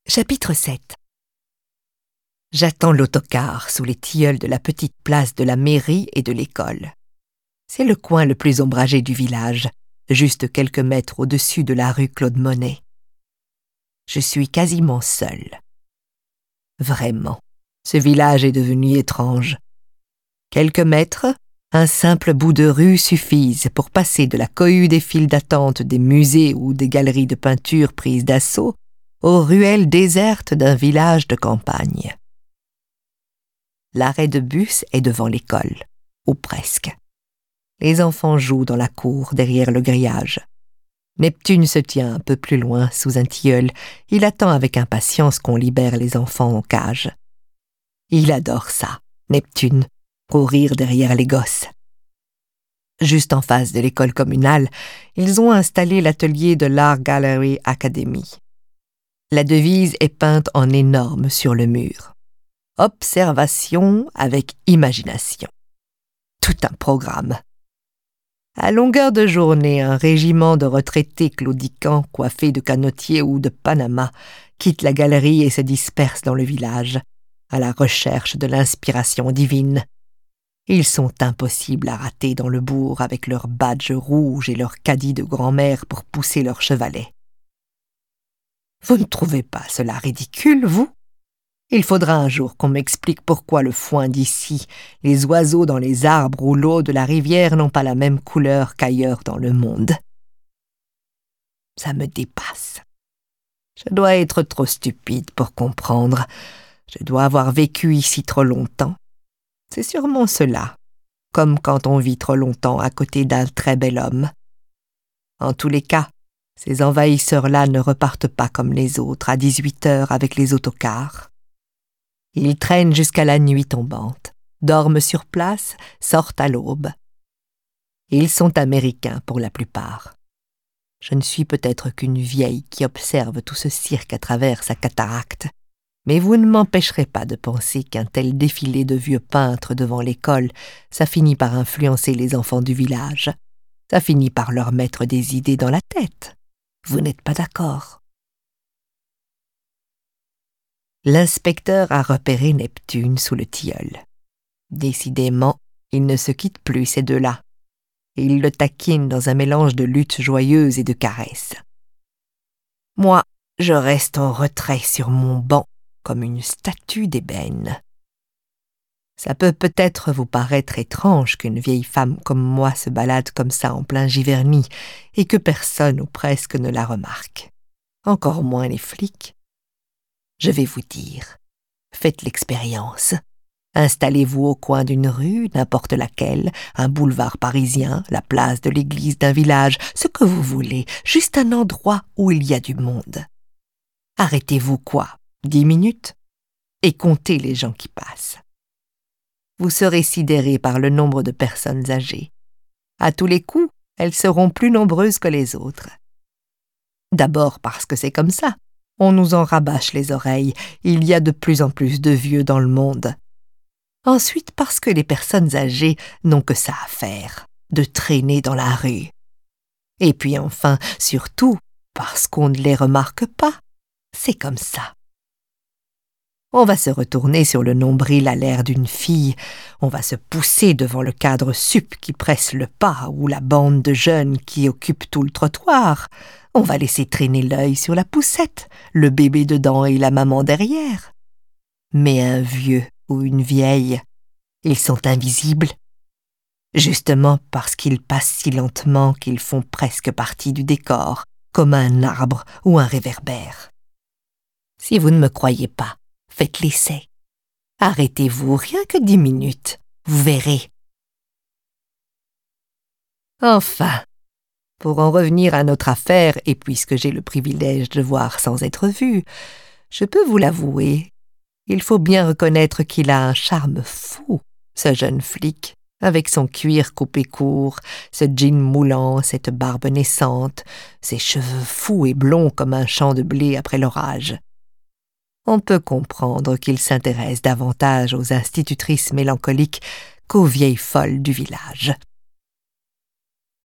Chapitre 7. J'attends l'autocar sous les tilleuls de la petite place de la mairie et de l'école. C'est le coin le plus ombragé du village, juste quelques mètres au-dessus de la rue Claude Monet. Je suis quasiment seule. Vraiment, ce village est devenu étrange. Quelques mètres, un simple bout de rue suffisent pour passer de la cohue des files d'attente des musées ou des galeries de peinture prises d'assaut aux ruelles désertes d'un village de campagne. L'arrêt de bus est devant l'école, ou presque. Les enfants jouent dans la cour derrière le grillage. Neptune se tient un peu plus loin, sous un tilleul. Il attend avec impatience qu'on libère les enfants en cage. Il adore ça, Neptune, courir derrière les gosses. Juste en face de l'école communale, ils ont installé l'atelier de l'Art Gallery Academy. La devise est peinte en énorme sur le mur. Observation avec imagination. Tout un programme. À longueur de journée, un régiment de retraités claudiquants, coiffés de canotiers ou de Panama, quitte la galerie et se disperse dans le village, à la recherche de l'inspiration divine. Ils sont impossibles à rater dans le bourg avec leurs badges rouges et leurs caddies de grand-mère pour pousser leurs chevalets. Vous ne trouvez pas cela ridicule, vous? Il faudra un jour qu'on m'explique pourquoi le foin d'ici, les oiseaux dans les arbres ou l'eau de la rivière n'ont pas la même couleur qu'ailleurs dans le monde. Ça me dépasse. Je dois être trop stupide pour comprendre. Je dois avoir vécu ici trop longtemps. C'est sûrement cela, comme quand on vit trop longtemps à côté d'un très bel homme. En tous les cas, ces envahisseurs-là ne repartent pas comme les autres à 18h avec les autocars. Ils traînent jusqu'à la nuit tombante, dorment sur place, sortent à l'aube. Ils sont américains pour la plupart. Je ne suis peut-être qu'une vieille qui observe tout ce cirque à travers sa cataracte, mais vous ne m'empêcherez pas de penser qu'un tel défilé de vieux peintres devant l'école, ça finit par influencer les enfants du village. Ça finit par leur mettre des idées dans la tête. Vous n'êtes pas d'accord? L'inspecteur a repéré Neptune sous le tilleul. Décidément, ils ne se quittent plus, ces deux-là. Et il le taquine dans un mélange de lutte joyeuse et de caresses. Moi, je reste en retrait sur mon banc, comme une statue d'ébène. Ça peut peut-être vous paraître étrange qu'une vieille femme comme moi se balade comme ça en plein Giverny et que personne ou presque ne la remarque. Encore moins les flics. Je vais vous dire, faites l'expérience. Installez-vous au coin d'une rue, n'importe laquelle, un boulevard parisien, la place de l'église d'un village, ce que vous voulez, juste un endroit où il y a du monde. Arrêtez-vous 10 minutes et comptez les gens qui passent. Vous serez sidérés par le nombre de personnes âgées. À tous les coups, elles seront plus nombreuses que les autres. D'abord parce que c'est comme ça. On nous en rabâche les oreilles. Il y a de plus en plus de vieux dans le monde. Ensuite parce que les personnes âgées n'ont que ça à faire, de traîner dans la rue. Et puis enfin, surtout, parce qu'on ne les remarque pas. C'est comme ça. On va se retourner sur le nombril à l'air d'une fille, on va se pousser devant le cadre sup qui presse le pas ou la bande de jeunes qui occupe tout le trottoir, on va laisser traîner l'œil sur la poussette, le bébé dedans et la maman derrière. Mais un vieux ou une vieille, ils sont invisibles, justement parce qu'ils passent si lentement qu'ils font presque partie du décor, comme un arbre ou un réverbère. Si vous ne me croyez pas, faites l'essai. Arrêtez-vous rien que 10 minutes, vous verrez. Enfin, pour en revenir à notre affaire, et puisque j'ai le privilège de voir sans être vue, je peux vous l'avouer, il faut bien reconnaître qu'il a un charme fou, ce jeune flic, avec son cuir coupé court, ce jean moulant, cette barbe naissante, ses cheveux fous et blonds comme un champ de blé après l'orage. On peut comprendre qu'il s'intéresse davantage aux institutrices mélancoliques qu'aux vieilles folles du village.